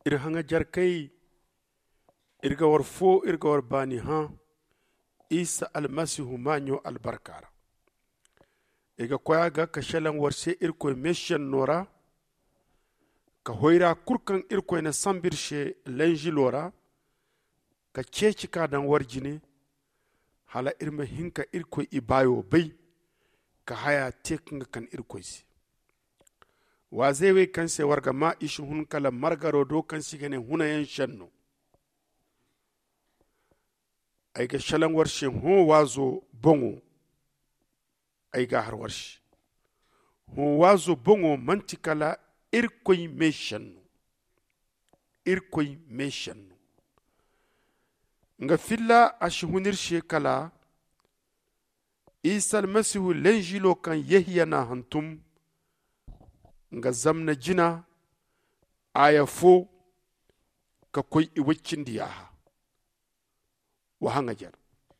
ir hanga jarkai irga war fo irga war bani ha isa almasihu manyo albarkara iga koya ga ka shalan warse irko meshen nora ka hoira kurkan irko na sambirshe lenji lora ka ceci ka dan warjine hala irma hinka irko ibayo bai ka haya tekin kan irko si wa zai wai kan sai warga ma ishi hun kala margaro do kan si gane hunayen shanno ai ga shalan warshe ho wazo bongo ai ga har warshe ho wazo bongo mantikala irkoi meshanno nga filla ashi hunir shekala isa almasihu lenjilo kan yahiya na hantum nga zamna jina aya fo ka koy iwacin diyaha wa hanga jar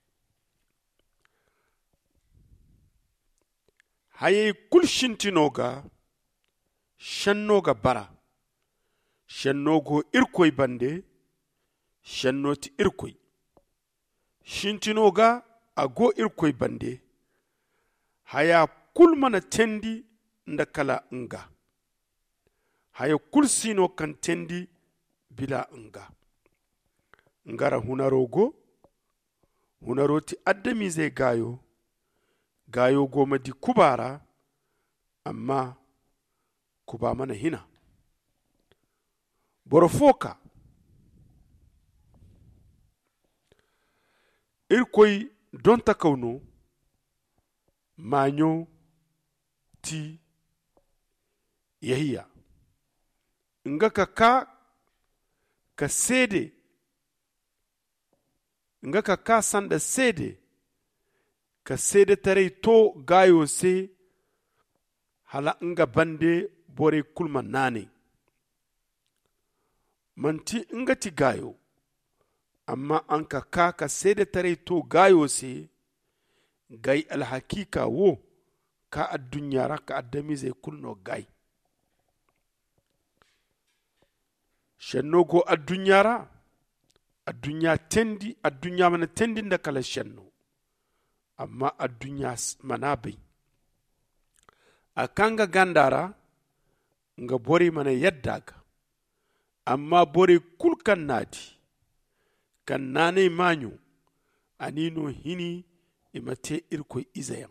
haye kulshintinoga shannoga bara shannogo irkoy bande shannoti irkoy shintinoga ago irkoy bande haya kulmana tendi ndakala nga haya kulsino kan tendi bila nga ngara hunaroti addami zai gayo goma di kubara amma kuba mana hina borofoka irkoy don takauno manyo ti yahiya nga ka sede nga ka sanda sede ka sede tare to gayo se hala nga bande bore kulma nane manti nga ti gayo amma an ka sede tare to gayo se gai alhakika wo ka addunyara ka addami zai kulno gai shenno go addunyara addunya mana tendi da kala shenno amma addunya mana bai a kanga gandara nga bori mana yadda ga amma bori kulkan nadi kan nane manyo anino hini imate irko izayan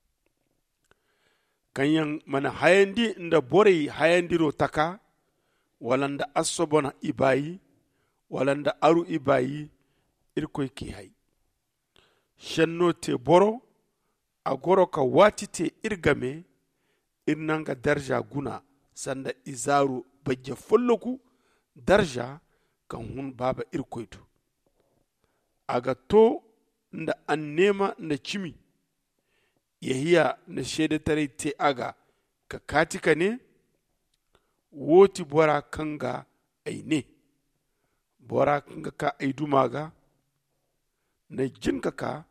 kanyan mana hayandi inda bori hayandiro taka walanda asobona ibayi walanda aru ibayi irko ki hay shanno te boro agoro ka wati te irgame irnanga darja guna sanda izaru bajja folloku darja kan hun baba irkoyto aga to nda an nema na cimi yahiya na shede tare te aga ka katika ne woti bora kanga aine bora kanga ka aidumaga na jin ka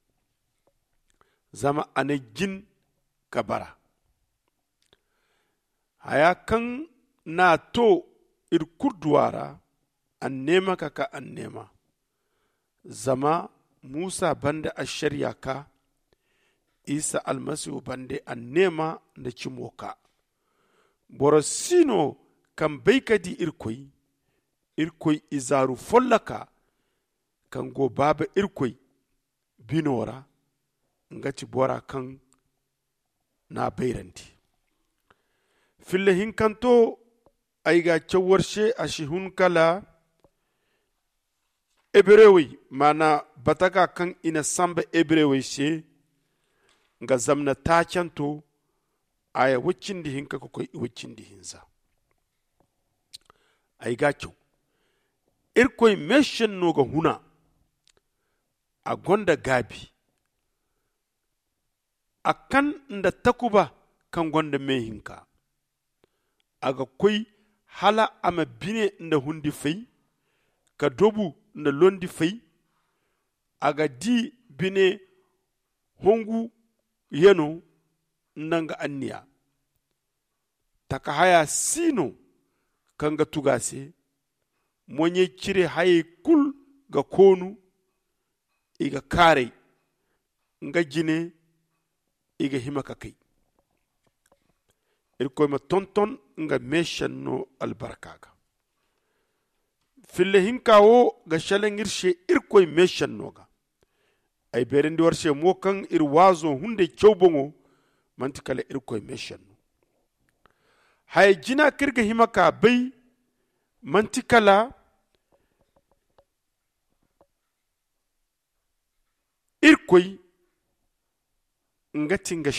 zama ana jin ka bara haya kan na to irkurduwara an nema ka an nema zama Musa banda a shari'a ka Isa almasihu bande an nema da cimoka borosino kan baikadi irkoi izaru follaka kan go baba irkoi binora ngati bora kan na bairanti fille hinkanto aiga cewarshe a shihun kala ebrewi mana bataka kan ina samba ebrewi she nga zamna tacanto aya wuccindi hinka ko wuccindi hinsa aiga cew irkoy meshen noga huna a gonda gabi akan nda takuba kan gonda mehinka aga koy hala ama bine nda hundi fay ka dobu nda londi fay aga di bine hongu yeno nanga anniya taka haya sino kanga tugase monye cire haye kul ga konu iga kare nga jine iga himaka kai irkoy ma tonton nga meshan no albarkaga fille hinkawo ga shalengirshe irkoy meshan noga ay berendi warshe mo kan ir wazo hunde chowbongo manti kala irkoy meshan no hay jina kirga himaka bay manti kala irkoy ngati nga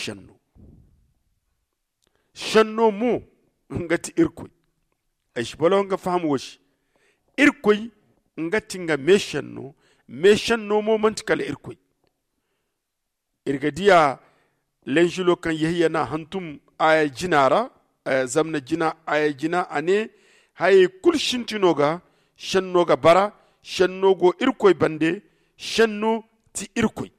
shanno mo ngati irkoy ay shibalo nga fahamu washi irkoy ngati nga meshanno mo manti kala irkoy irgadiya lenjulo kan yahiya na hantum aya jinara zamna jina aya jina ane haye kul shintinoga shannoga bara shannogo irkoy bande shanno ti irkoy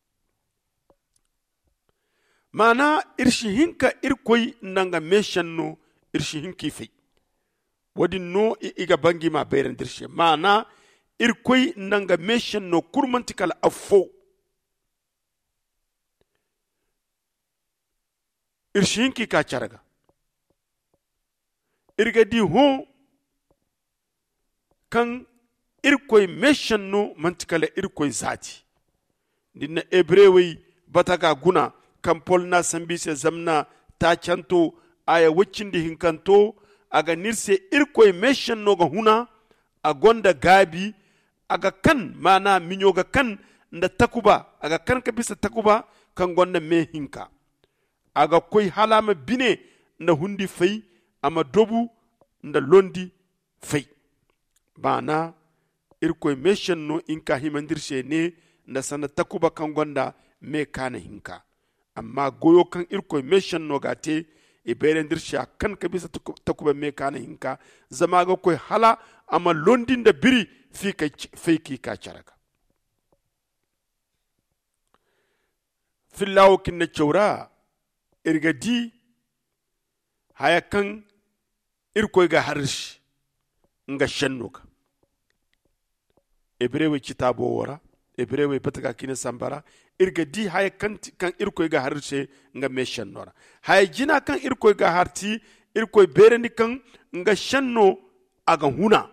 mana irshi hinka irkoy nanga meshanno irshi hinki fei wadi no iga bangi ma bayran dirshe mana irkoy nanga meshanno kurmanti kala affo irshi hinki ka charaga irga di ho kan irkoy meshanno manti kala irkoy zati dinna ebrewi bataga guna kan polna sambise zamna ta canto aya waccindi hinkanto aga nirse irkoy meshanno ga huna a gonda gabi aga kan mana minyoga kan nda takuba aga kan ka bisa takuba kan gonda me hinka aga koy halama bine nda hundi fei ama dobu nda londi fei bana irkoy meshanno inka himandirse ne nda sana takuba kan gonda me kana hinka amma goyo kan irkoy meshanno gate e berendirsha kan ka bisa takuba me kana hinka zama ga koy hala ama londin da biri fiki ka charaka fillawo kinna chawra irgadi haya kan irkoy ga harish nga shannuka ebrewe kitabo wora ebrewe pataka kina sambara irgadi haya kan irkoy ga harshe nga meshan nora haya jina kan irkoy ga harti irkoy bereni kan nga shanno aga huna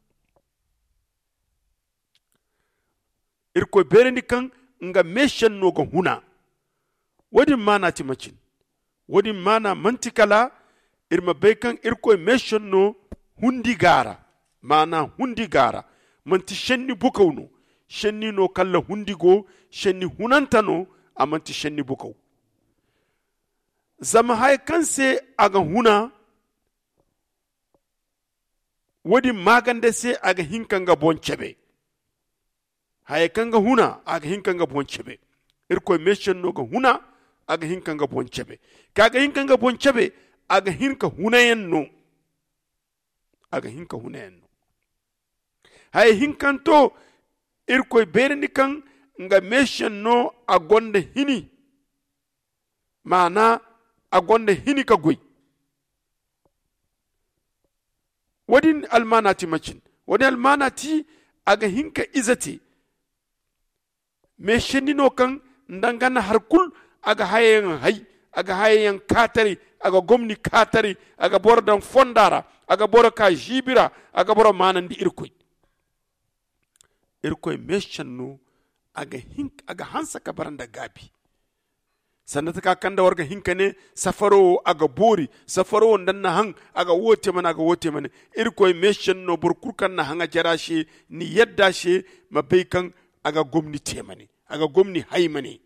irkoy bereni kan nga meshan no ga huna wadi mana timacin wadi mana mantikala irma bekan irkoy meshan no hundi gara mana hundi gara manti shenni bukawno shenni no kalla hundigo shenni hunantano amanti shenni bukaw zama hay kanse aga huna wadi magande se aga hinkanga bonchebe hay kanga huna aga hinkanga bonchebe irko meshen no ga huna aga hinkanga bonchebe kaga hinkanga bonchebe aga hinka hunayenno aga hinka hunayenno hay hinkanto irkoy berni kan nga meshen no agonde hini mana agonde hini ka goy wadin almanati macin wadin almanati aga hinka izati meshen no kan ndangana harkul aga hayen hay aga hayen katari aga gomni katari aga bordan fondara aga boraka jibira aga boro manandi irkoy meshan no aga hansa ka baranda gabi sanata ka kanda warga hinkane safaro aga bori safaro ndanna hang aga wote mana irkoy meshan no burkurkan na hanga jarashe ni yadda she mabaikan aga gomni temane aga gomni haymane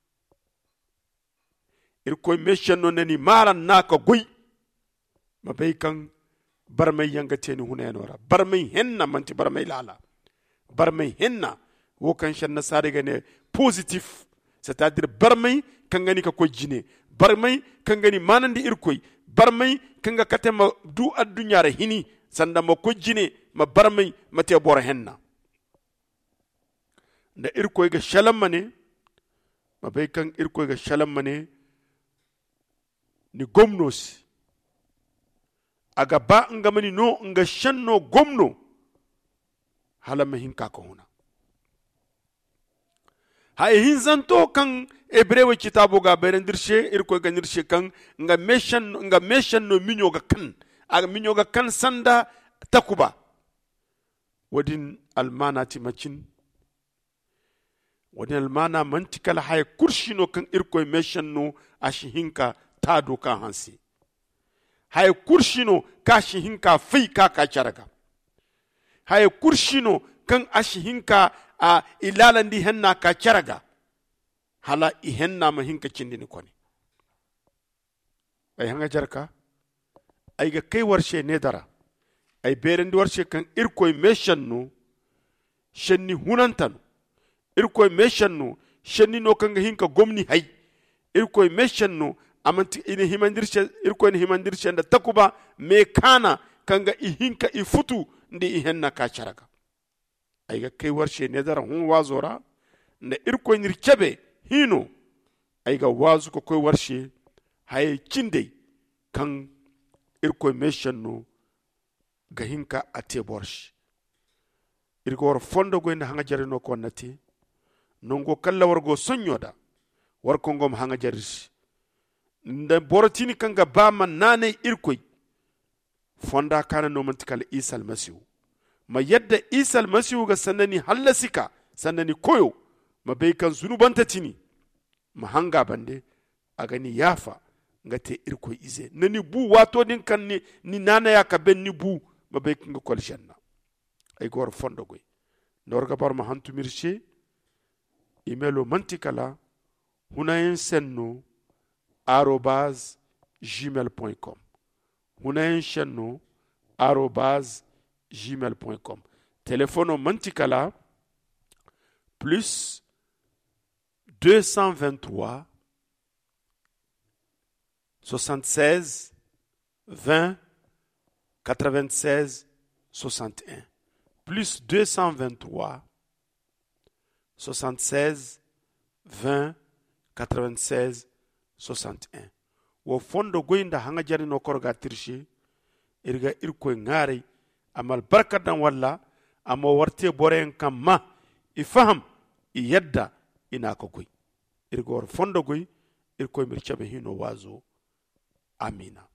irkoy meshan no nani maran naka goy mabaikan barmay yanga teni hunayanora barmay henna manti barmay lala barmay henna wo kan shan nasare gane positif c'est-à-dire barmay kan gani ka ko jine barmay kan gani manandi irkoy barmay kan ga katema du addunyare hini sanda ma ko jine ma barmay mate bor henna nda irkoy ga shalamane ma bay kan irkoy ga shalamane ni gomnos aga ba ngamani no nga shanno gomno hala mahinka ka huna hay hinzanto kan ebrewe kitabo ga berendirshe irko ganirse kan nga meshan no minyo ga kan sanda takuba wadin almana timacin wadin almana mantikal hay kurshino kan irko meshan no ashihinka tado kan hansi hay kurshino kashihinka fai ka charaga hay kurshino kan ashihinka a ilalandi henna ka charaga hala ihenna mahinka cindini koni ay hanga jarka ay ga kai warshe ne dara ay berendi warshe kan irkoy meshanno shenni hunantano irkoy meshanno shenni no kan hinka gomni hay irkoy meshanno amanti ina himandirce irkoy ni himandirce da takuba me kana kanga ihinka ifutu ndi ihenna ka charaga ay ga kai warshe ne dara hun wazora na irkoy nirkebe hino ay ga wazu ko koy warshe hay cinde kan irkoy meshanno ga hinka ate borsh irko war fondo go ina hanga jarino ko nati nongo kala wargo sonyoda war ko ngom hanga jaris nda borotini kanga bama nane irkoy fonda kana no mantikal isal masihu ma yadda isal masihu ga sanani hallasika sanani koyo ma bai kan zunubanta tini ma hanga bande a gani yafa nga te irkoy ize nani bu wato din kan ni nana ya ka ben ni bu ma bai kan kol janna ay gor fondo goy ndor bar ma hantu mirche imelo mantikala hunayen senno @gmail.com hunayen senno @gmail.com téléphone mantikala plus 223 76 20 96 61 plus 223 76 20 96 61 wo fondo goyinda hanga jari no korga tirshe irga irko ngare amal barkadan walla amo warte boren kamma ifaham yadda ina ko goy irgor fondo goy irko mirchabe hino wazo amina